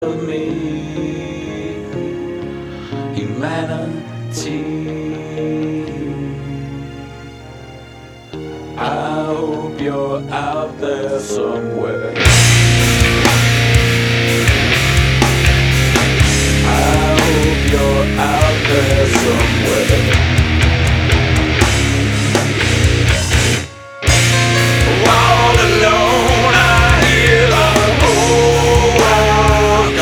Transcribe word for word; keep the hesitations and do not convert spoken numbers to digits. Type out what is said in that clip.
of me, humanity. I hope you're out there somewhere. I hope you're out there.